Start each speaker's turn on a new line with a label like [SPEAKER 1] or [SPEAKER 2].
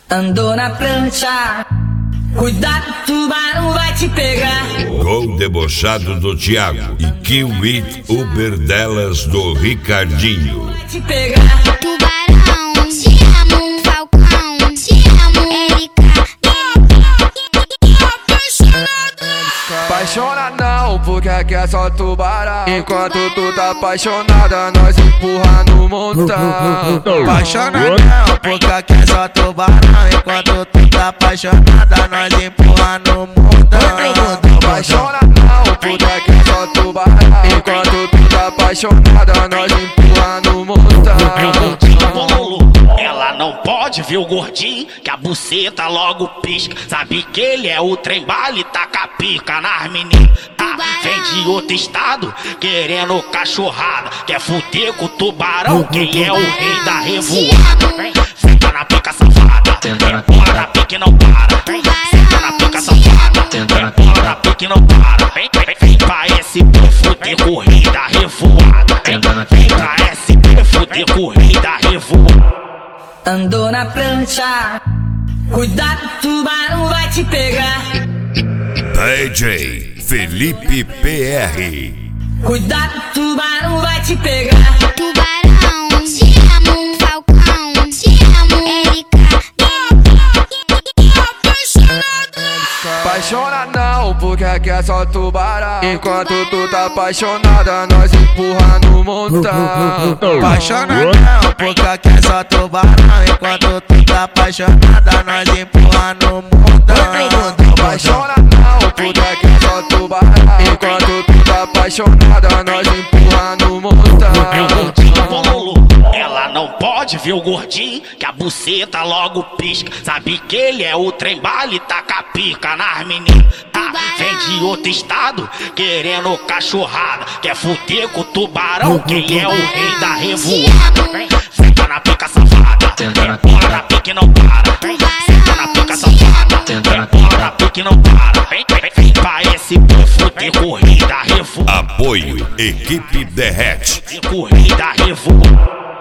[SPEAKER 1] Andou na prancha, cuidado, tubarão vai te pegar.
[SPEAKER 2] Gol debochado do Thiago e Kill It Uber delas do Ricardinho.
[SPEAKER 1] Vai te pegar.
[SPEAKER 3] Tubarão, te amo, Falcão, te amo, Erika.
[SPEAKER 4] Apaixona não, porque aqui é só tubarão. Enquanto tu tá apaixonada, nós empurra no montão.
[SPEAKER 5] Apaixona não, porque aqui é só tubarão. Enquanto tu tá apaixonada, nós empurra no mundão.
[SPEAKER 4] Apaixona não, porque aqui é só tubarão. Enquanto tu tá apaixonada, nós empurra no montão.
[SPEAKER 6] Ela não pode ver o gordinho, que a buceta logo pisca. Sabe que ele é o trem bala e taca a pica nas meninas. Vem de outro estado, querendo cachorrada. Quer fuder com o tubarão, quem é o rei da revoada. Senta na pica safada, bola na pica e não para. Senta na pica safada, bola na pica e não para. Vem pra SP fuder com o rei da revoada. Vem pra SP fuder com o rei da revoada.
[SPEAKER 1] Andou na prancha, cuidado, tubarão vai te pegar.
[SPEAKER 2] DJ Felipe PR.
[SPEAKER 1] Cuidado, tubarão vai te pegar.
[SPEAKER 3] Tubarão, te amo, Falcão, te amo, Erika.
[SPEAKER 4] Apaixona não, porque aqui é só tubarão. Enquanto tu tá apaixonada, nós empurra no montão.
[SPEAKER 5] Apaixona não, porque aqui é só tubarão. Enquanto tu tá apaixonada, nós empurra no mundão.
[SPEAKER 4] Apaixona não, porque aqui é só tubarão. Enquanto tu tá apaixonada, nós empurra no montão.
[SPEAKER 6] Ela não pode ver o gordinho, que a buceta logo pisca. Sabe que ele é o trem bala e taca a pica nas meninas. Vem de outro estado, querendo cachorrada. Quer fuder com o tubarão, quem é o rei da revoada. Senta na pica safada, bola na pica e não para. Senta na pica safada, bola na pica e não para. Vem pra SP fuder com o rei da revoada.
[SPEAKER 2] Apoio Equipe Derrete.
[SPEAKER 6] Com o rei da revoada.